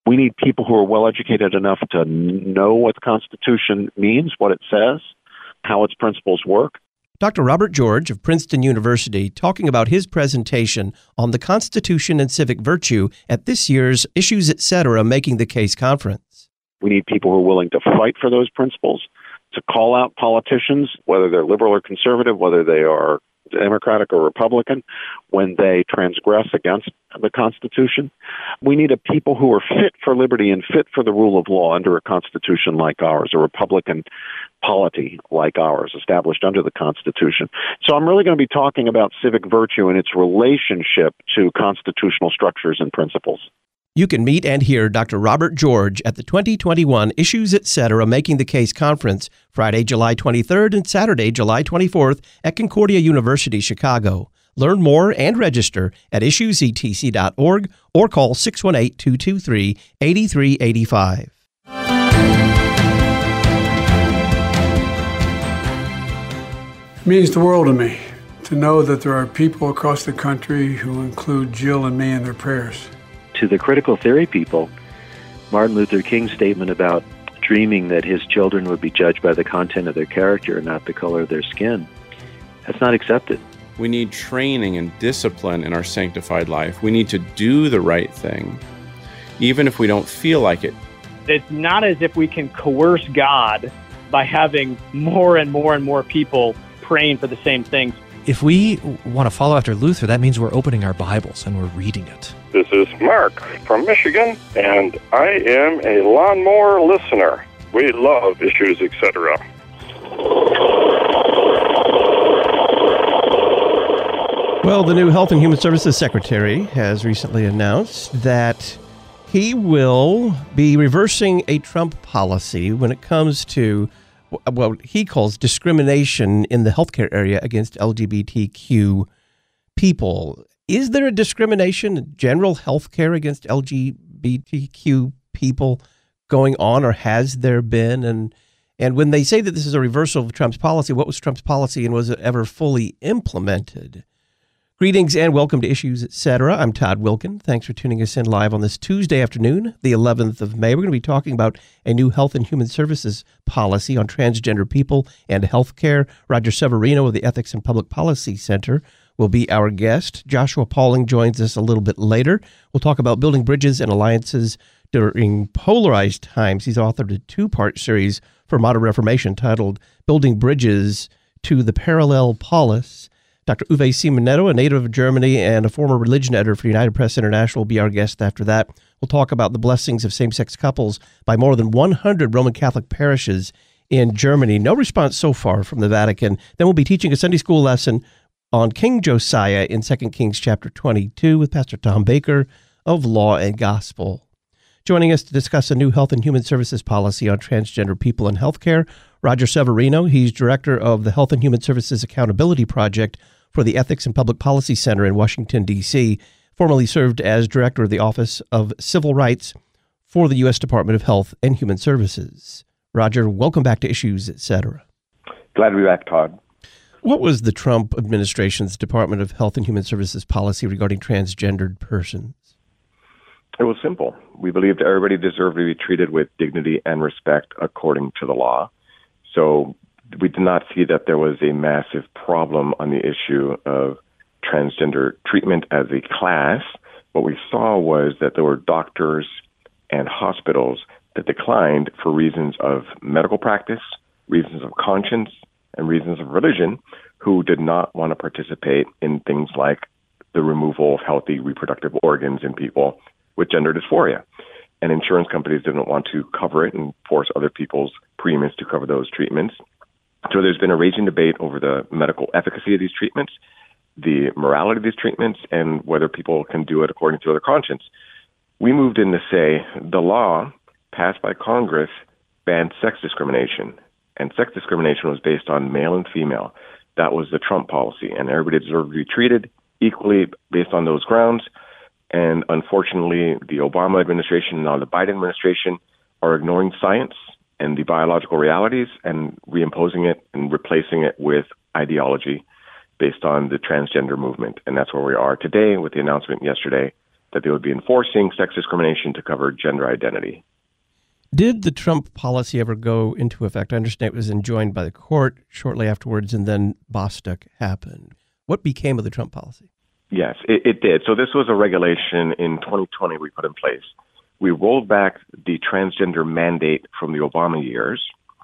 We need people who are well educated enough to know what the Constitution means, what it says, how its principles work. Dr. Robert George of Princeton University talking about his presentation on the Constitution and civic virtue at this year's Issues Etc. Making the Case conference. We need people who are willing to fight for those principles, to call out politicians, whether they're liberal or conservative, whether they are Democratic or Republican, when they transgress against the Constitution. We need a people who are fit for liberty and fit for the rule of law under a Constitution like ours, a Republican polity like ours, established under the Constitution. So I'm really going to be talking about civic virtue and its relationship to constitutional structures and principles. You can meet and hear Dr. Robert George at the 2021 Issues Etc. Making the Case conference, Friday, July 23rd and Saturday, July 24th at Concordia University, Chicago. Learn more and register at issuesetc.org or call 618-223-8385. It means the world to me to know that there are people across the country who include Jill and me in their prayers. To the critical theory people, Martin Luther King's statement about dreaming that his children would be judged by the content of their character, not the color of their skin, that's not accepted. We need training and discipline in our sanctified life. We need to do the right thing, even if we don't feel like it. It's not as if we can coerce God by having more and more and more people praying for the same things. If we want to follow after Luther, that means we're opening our Bibles and we're reading it. This is Mark from Michigan, and I am a lawnmower listener. We love Issues Etc. Well, the new Health and Human Services Secretary has recently announced that he will be reversing a Trump policy when it comes to what he calls discrimination in the healthcare area against LGBTQ people. Is there a discrimination in general healthcare against LGBTQ people going on, or has there been? And when they say that this is a reversal of Trump's policy, what was Trump's policy, and was it ever fully implemented? Greetings and welcome to Issues Etc. I'm Todd Wilkin. Thanks for tuning us in live on this Tuesday afternoon, the 11th of May. We're going to be talking about a new Health and Human Services policy on transgender people and healthcare. Roger Severino of the Ethics and Public Policy Center will be our guest. Joshua Pauling joins us a little bit later. We'll talk about building bridges and alliances during polarized times. He's authored a two-part series for Modern Reformation titled Building Bridges to the Parallel Polis. Dr. Uwe Simonetto, a native of Germany and a former religion editor for United Press International, will be our guest after that. We'll talk about the blessings of same-sex couples by more than 100 Roman Catholic parishes in Germany. No response so far from the Vatican. Then we'll be teaching a Sunday school lesson on King Josiah in 2 Kings chapter 22 with Pastor Tom Baker of Law and Gospel. Joining us to discuss a new Health and Human Services policy on transgender people in healthcare, Roger Severino. He's director of the Health and Human Services Accountability Project for the Ethics and Public Policy Center in Washington, D.C., formerly served as director of the Office of Civil Rights for the U.S. Department of Health and Human Services. Roger, welcome back to Issues Etc. Glad to be back, Todd. What was the Trump administration's Department of Health and Human Services policy regarding transgendered persons? It was simple. We believed everybody deserved to be treated with dignity and respect according to the law. So we did not see that there was a massive problem on the issue of transgender treatment as a class. What we saw was that there were doctors and hospitals that declined for reasons of medical practice, reasons of conscience, and reasons of religion, who did not want to participate in things like the removal of healthy reproductive organs in people with gender dysphoria. And insurance companies didn't want to cover it and force other people's premiums to cover those treatments. So there's been a raging debate over the medical efficacy of these treatments, the morality of these treatments, and whether people can do it according to their conscience. We moved in to say the law passed by Congress banned sex discrimination, and sex discrimination was based on male and female. That was the Trump policy, and everybody deserved to be treated equally based on those grounds. And unfortunately, the Obama administration and now the Biden administration are ignoring science and the biological realities and reimposing it and replacing it with ideology based on the transgender movement. And that's where we are today with the announcement yesterday that they would be enforcing sex discrimination to cover gender identity. Did the Trump policy ever go into effect? I understand it was enjoined by the court shortly afterwards, and then Bostock happened. What became of the Trump policy? Yes, it did. So this was a regulation in 2020 we put in place. We rolled back the transgender mandate from the Obama years,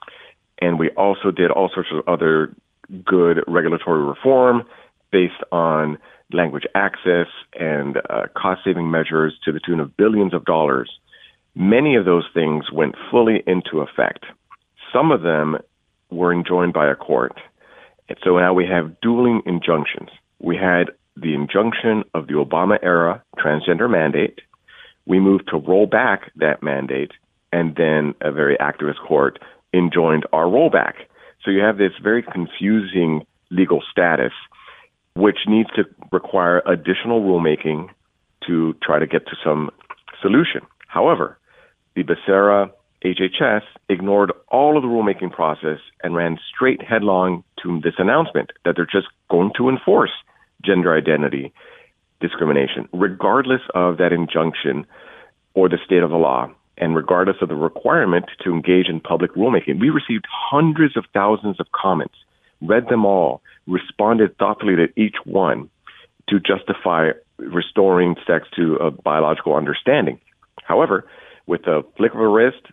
and we also did all sorts of other good regulatory reform based on language access and cost-saving measures to the tune of billions of dollars. Many of those things went fully into effect. Some of them were enjoined by a court. And so now we have dueling injunctions. We had the injunction of the Obama-era transgender mandate. We moved to roll back that mandate, and then a very activist court enjoined our rollback. So you have this very confusing legal status, which needs to require additional rulemaking to try to get to some solution. However, the Becerra HHS ignored all of the rulemaking process and ran straight headlong to this announcement that they're just going to enforce gender identity discrimination, regardless of that injunction or the state of the law, and regardless of the requirement to engage in public rulemaking. We received hundreds of thousands of comments, read them all, responded thoughtfully to each one to justify restoring sex to a biological understanding. However, with a flick of a wrist,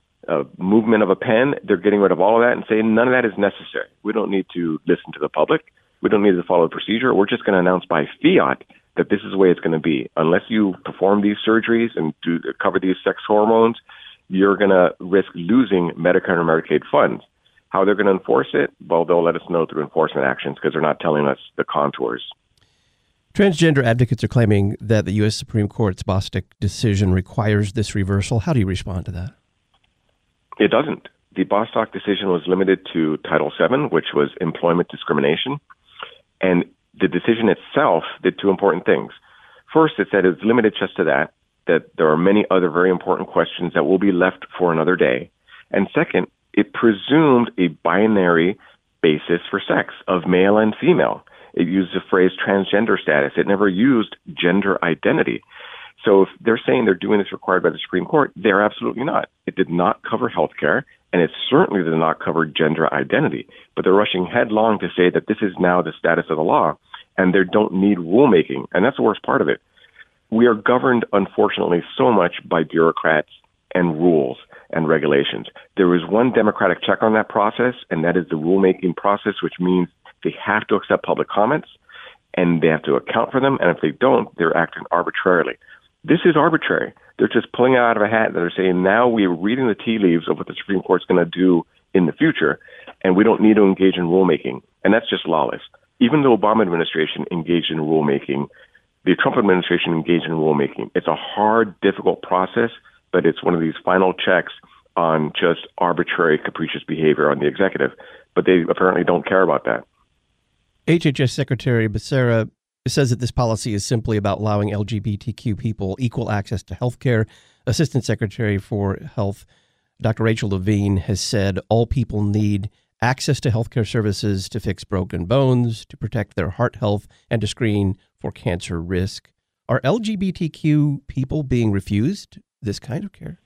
a movement of a pen, they're getting rid of all of that and saying none of that is necessary. We don't need to listen to the public. We don't need to follow the procedure. We're just going to announce by fiat that this is the way it's going to be. Unless you perform these surgeries and cover these sex hormones, you're going to risk losing Medicare and Medicaid funds. How they're going to enforce it? Well, they'll let us know through enforcement actions because they're not telling us the contours. Transgender advocates are claiming that the U.S. Supreme Court's Bostock decision requires this reversal. How do you respond to that? It doesn't. The Bostock decision was limited to Title VII, which was employment discrimination. And the decision itself did two important things. First, it said it's limited just to that there are many other very important questions that will be left for another day. And second, it presumed a binary basis for sex of male and female. It used the phrase transgender status. It never used gender identity. So if they're saying they're doing this required by the Supreme Court, they're absolutely not. It did not cover healthcare, and it certainly did not cover gender identity. But they're rushing headlong to say that this is now the status of the law, and they don't need rulemaking. And that's the worst part of it. We are governed, unfortunately, so much by bureaucrats and rules and regulations. There is one democratic check on that process, and that is the rulemaking process, which means they have to accept public comments, and they have to account for them. And if they don't, they're acting arbitrarily. This is arbitrary. They're just pulling it out of a hat. They're saying now we're reading the tea leaves of what the Supreme Court's going to do in the future, and we don't need to engage in rulemaking. And that's just lawless. Even the Obama administration engaged in rulemaking. The Trump administration engaged in rulemaking. It's a hard, difficult process, but it's one of these final checks on just arbitrary, capricious behavior on the executive. But they apparently don't care about that. HHS Secretary Becerra says that this policy is simply about allowing LGBTQ people equal access to health care. Assistant Secretary for Health, Dr. Rachel Levine, has said all people need access to healthcare services to fix broken bones, to protect their heart health, and to screen for cancer risk. Are LGBTQ people being refused this kind of care?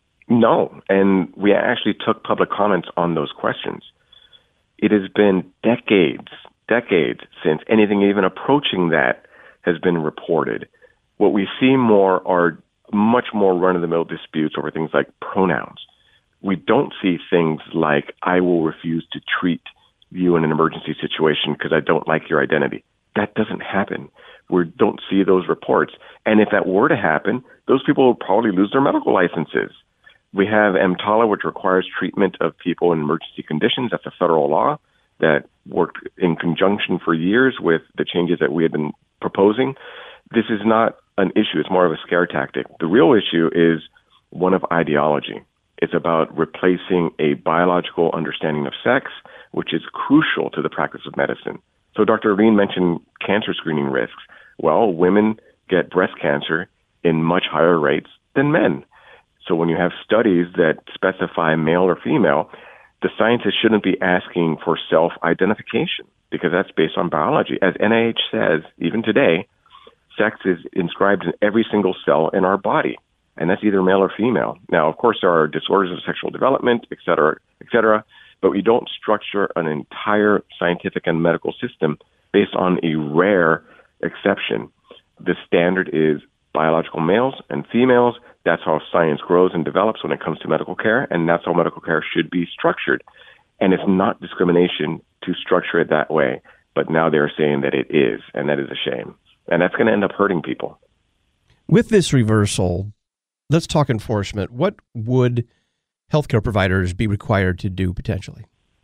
No, and we actually took public comments on those questions. It has been decades since anything even approaching that has been reported. What we see more are much more run-of-the-mill disputes over things like pronouns. We don't see things like, I will refuse to treat you in an emergency situation because I don't like your identity. That doesn't happen. We don't see those reports. And if that were to happen, those people would probably lose their medical licenses. We have EMTALA, which requires treatment of people in emergency conditions. That's a federal law that worked in conjunction for years with the changes that we had been proposing. This is not an issue. It's more of a scare tactic. The real issue is one of ideology. It's about replacing a biological understanding of sex, which is crucial to the practice of medicine. So Dr. Levine mentioned cancer screening risks. Well, women get breast cancer in much higher rates than men. So when you have studies that specify male or female, the scientists shouldn't be asking for self-identification because that's based on biology. As NIH says, even today, sex is inscribed in every single cell in our body, and that's either male or female. Now, of course, there are disorders of sexual development, et cetera, but we don't structure an entire scientific and medical system based on a rare exception. The standard is biological males and females. That's how science grows and develops when it comes to medical care, and that's how medical care should be structured. And it's not discrimination to structure it that way, but now they're saying that it is, and that is a shame. And that's going to end up hurting people. With this reversal, let's talk enforcement. What would healthcare providers be required to do potentially?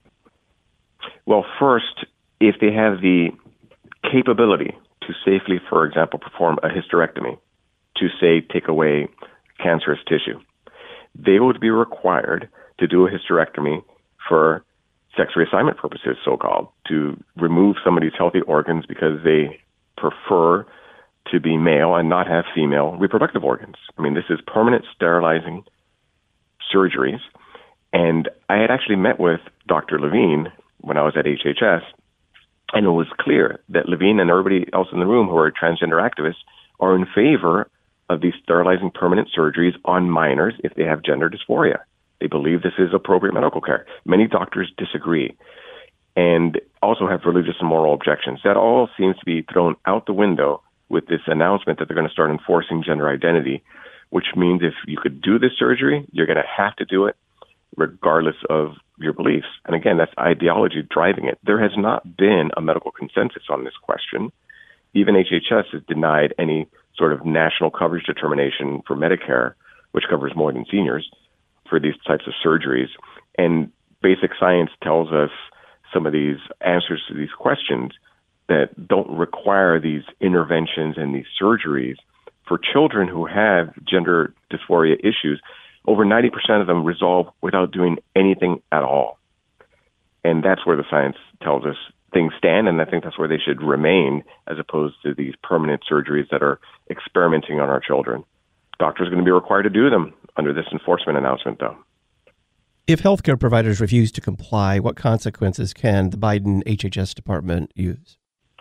Well, first, if they have the capability to safely, for example, perform a hysterectomy, to say take away cancerous tissue, they would be required to do a hysterectomy for sex reassignment purposes, so-called, to remove somebody's healthy organs because they prefer to be male and not have female reproductive organs. I mean, this is permanent sterilizing surgeries. And I had actually met with Dr. Levine when I was at HHS, and it was clear that Levine and everybody else in the room who are transgender activists are in favor of these sterilizing permanent surgeries on minors if they have gender dysphoria. They believe this is appropriate medical care. Many doctors disagree and also have religious and moral objections. That all seems to be thrown out the window with this announcement that they're going to start enforcing gender identity, which means if you could do this surgery, you're going to have to do it regardless of your beliefs. And again, that's ideology driving it. There has not been a medical consensus on this question. Even HHS has denied any sort of national coverage determination for Medicare, which covers more than seniors, for these types of surgeries. And basic science tells us some of these answers to these questions that don't require these interventions and these surgeries. For children who have gender dysphoria issues, over 90% of them resolve without doing anything at all. And that's where the science tells us things stand, and I think that's where they should remain, as opposed to these permanent surgeries that are experimenting on our children. Doctors are going to be required to do them under this enforcement announcement, though. If healthcare providers refuse to comply, what consequences can the Biden HHS department use?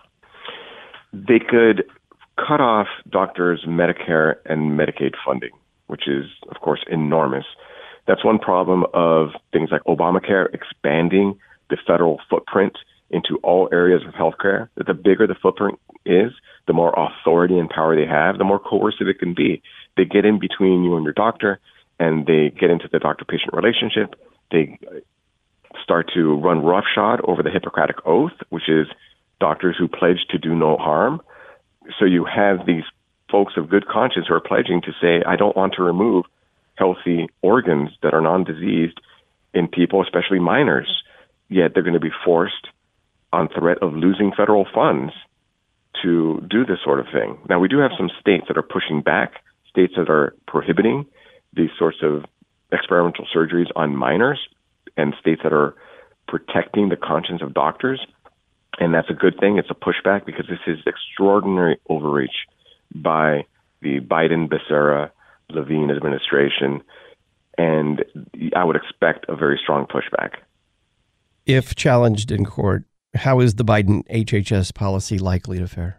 They could cut off doctors' Medicare and Medicaid funding, which is, of course, enormous. That's one problem of things like Obamacare expanding the federal footprint into all areas of healthcare. That the bigger the footprint is, the more authority and power they have, the more coercive it can be. They get in between you and your doctor, and they get into the doctor-patient relationship. They start to run roughshod over the Hippocratic Oath, which is doctors who pledge to do no harm. So you have these folks of good conscience who are pledging to say, I don't want to remove healthy organs that are non-diseased in people, especially minors. Yet they're going to be forced on threat of losing federal funds to do this sort of thing. Now, we do have some states that are pushing back, states that are prohibiting these sorts of experimental surgeries on minors, and states that are protecting the conscience of doctors. And that's a good thing. It's a pushback because this is extraordinary overreach by the Biden, Becerra, Levine administration. And I would expect a very strong pushback. If challenged in court, how is the Biden HHS policy likely to fare?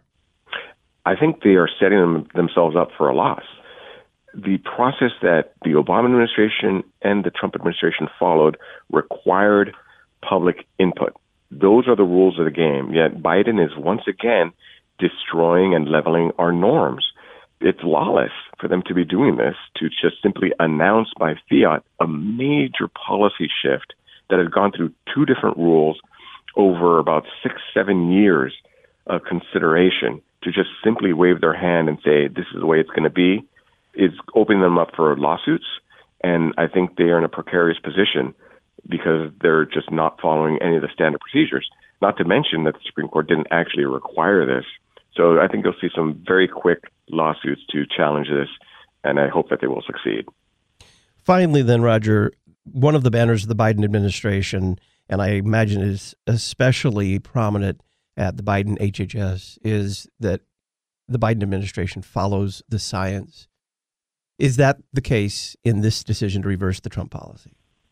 I think they are setting themselves up for a loss. The process that the Obama administration and the Trump administration followed required public input. Those are the rules of the game. Yet Biden is once again destroying and leveling our norms. It's lawless for them to be doing this, to just simply announce by fiat a major policy shift that has gone through two different rules over about 6-7 years of consideration, to just simply wave their hand and say, this is the way it's going to be, is opening them up for lawsuits. And I think they are in a precarious position because they're just not following any of the standard procedures. Not to mention that the Supreme Court didn't actually require this. So I think you'll see some very quick lawsuits to challenge this, and I hope that they will succeed. Finally, then, Roger, one of the banners of the Biden administration, and I imagine is especially prominent at the Biden HHS, is that the Biden administration follows the science. Is that the case in this decision to reverse the Trump policy?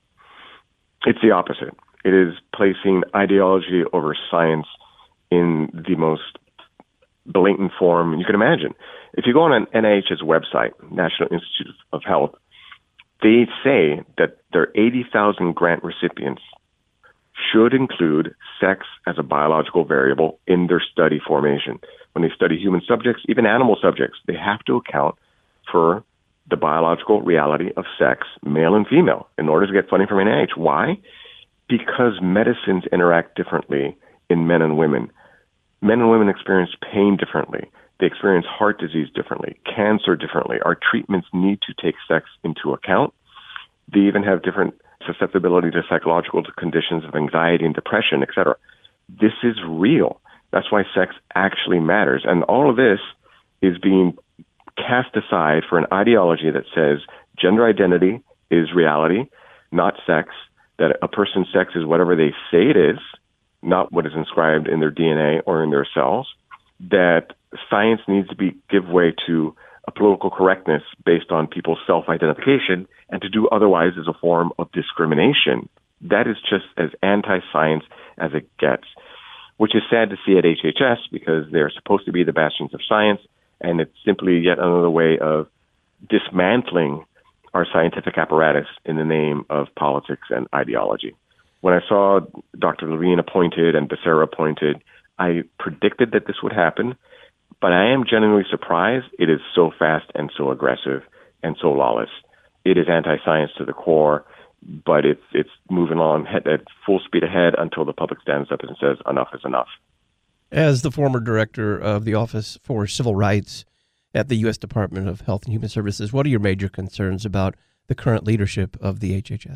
It's the opposite. It is placing ideology over science in the most blatant form you can imagine. If you go on an NIH's website, National Institute of Health, they say that their 80,000 grant recipients should include sex as a biological variable in their study formation. When they study human subjects, even animal subjects, they have to account for the biological reality of sex, male and female, in order to get funding from NIH. Why? Because medicines interact differently in men and women. Men and women experience pain differently. They experience heart disease differently, cancer differently. Our treatments need to take sex into account. They even have different susceptibility to psychological conditions of anxiety and depression, etc. This is real. That's why sex actually matters. And all of this is being cast aside for an ideology that says gender identity is reality, not sex, that a person's sex is whatever they say it is, not what is inscribed in their DNA or in their cells, that science needs to give way to a political correctness based on people's self-identification, and to do otherwise is a form of discrimination. That is just as anti-science as it gets, which is sad to see at HHS because they're supposed to be the bastions of science, and it's simply yet another way of dismantling our scientific apparatus in the name of politics and ideology. When I saw Dr. Levine appointed and Becerra appointed, I predicted that this would happen, but I am genuinely surprised it is so fast and so aggressive and so lawless. It is anti-science to the core, but it's moving on at full speed ahead until the public stands up and says enough is enough. As the former director of the Office for Civil Rights at the U.S. Department of Health and Human Services, what are your major concerns about the current leadership of the HHS?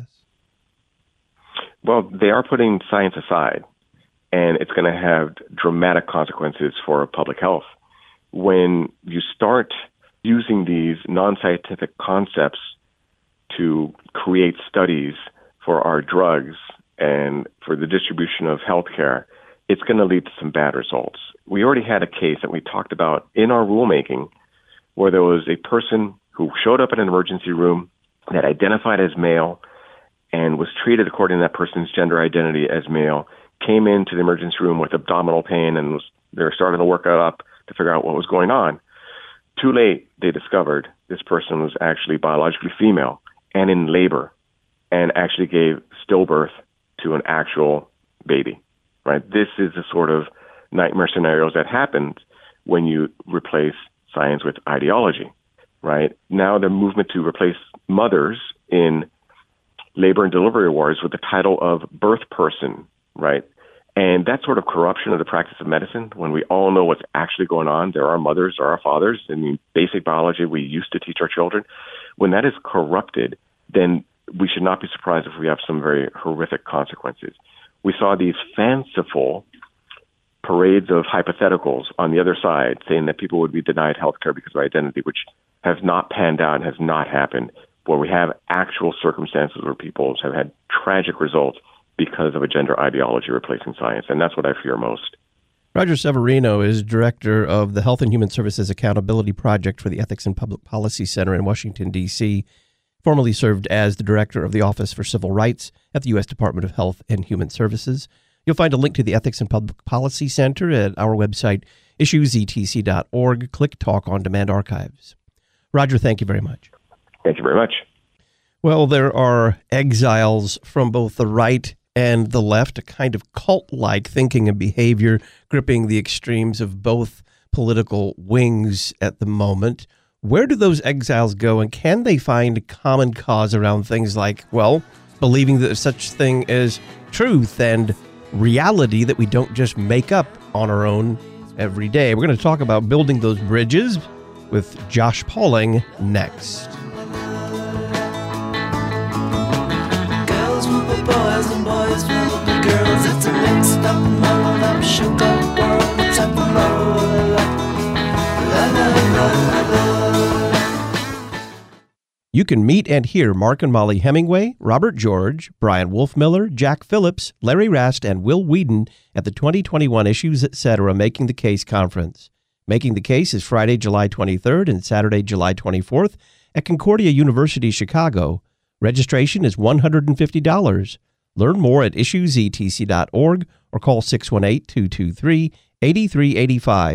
Well, they are putting science aside, and it's going to have dramatic consequences for public health. When you start using these non-scientific concepts to create studies for our drugs and for the distribution of healthcare, it's going to lead to some bad results. We already had a case that we talked about in our rulemaking where there was a person who showed up in an emergency room that identified as male and was treated according to that person's gender identity as male, came into the emergency room with abdominal pain and they were starting to work it up to figure out what was going on. Too late, they discovered this person was actually biologically female and in labor and actually gave stillbirth to an actual baby. Right? This is the sort of nightmare scenarios that happen when you replace science with ideology. Right? Now the movement to replace mothers in labor and delivery wards with the title of birth person, right? And that sort of corruption of the practice of medicine, when we all know what's actually going on, there are mothers, there are fathers, in the basic biology we used to teach our children. When that is corrupted, then we should not be surprised if we have some very horrific consequences. We saw these fanciful parades of hypotheticals on the other side saying that people would be denied health care because of identity, which has not panned out and has not happened, where we have actual circumstances where people have had tragic results because of a gender ideology replacing science. And that's what I fear most. Roger Severino is director of the Health and Human Services Accountability Project for the Ethics and Public Policy Center in Washington, D.C., formerly served as the director of the Office for Civil Rights at the U.S. Department of Health and Human Services. You'll find a link to the Ethics and Public Policy Center at our website, issuesetc.org. Click Talk on Demand Archives. Roger, thank you very much. Thank you very much. Well, there are exiles from both the right and the left, a kind of cult-like thinking and behavior gripping the extremes of both political wings at the moment. Where do those exiles go, and can they find common cause around things like, well, believing that there's such thing as truth and reality that we don't just make up on our own every day? We're going to talk about building those bridges with Josh Pauling next. Girls will be boys and boys will be girls. It's a mixed up, muddled up, shook up world. It's up and You can meet and hear Mark and Molly Hemingway, Robert George, Brian Wolfmiller, Jack Phillips, Larry Rast, and Will Whedon at the 2021 Issues Etc. Making the Case Conference. Making the Case is Friday, July 23rd and Saturday, July 24th at Concordia University, Chicago. Registration is $150. Learn more at issuesetc.org or call 618-223-8385.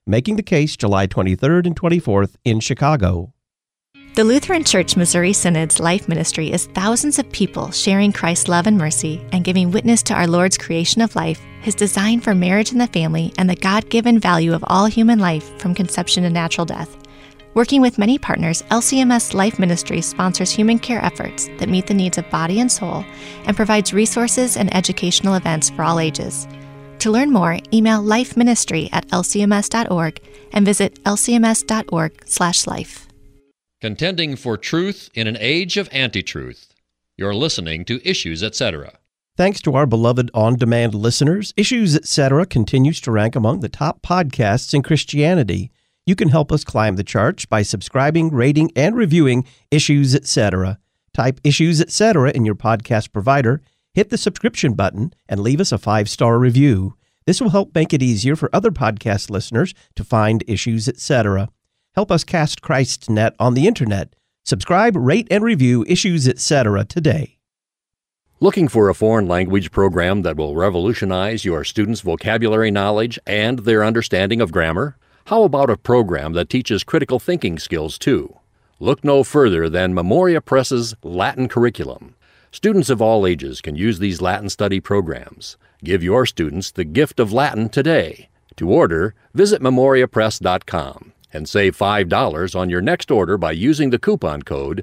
Making the Case, July 23rd and 24th in Chicago. The Lutheran Church Missouri Synod's life ministry is thousands of people sharing Christ's love and mercy and giving witness to our Lord's creation of life, His design for marriage and the family, and the God-given value of all human life from conception to natural death. Working with many partners, LCMS Life Ministry sponsors human care efforts that meet the needs of body and soul and provides resources and educational events for all ages. To learn more, email lifeministry@lcms.org and visit lcms.org/life. Contending for truth in an age of anti-truth. You're listening to Issues, Etc. Thanks to our beloved on-demand listeners, Issues, Etc. continues to rank among the top podcasts in Christianity. You can help us climb the charts by subscribing, rating, and reviewing Issues, Etc. Type Issues, Etc. in your podcast provider, hit the subscription button, and leave us a 5-star review. This will help make it easier for other podcast listeners to find Issues, Etc. Help us cast Christ's net on the internet. Subscribe, rate, and review Issues, Etc. today. Looking for a foreign language program that will revolutionize your students' vocabulary knowledge and their understanding of grammar? How about a program that teaches critical thinking skills too? Look no further than Memoria Press's Latin curriculum. Students of all ages can use these Latin study programs. Give your students the gift of Latin today. To order, visit memoriapress.com. and save $5 on your next order by using the coupon code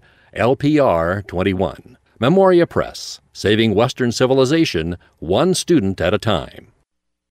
LPR21. Memoria Press, saving Western civilization one student at a time.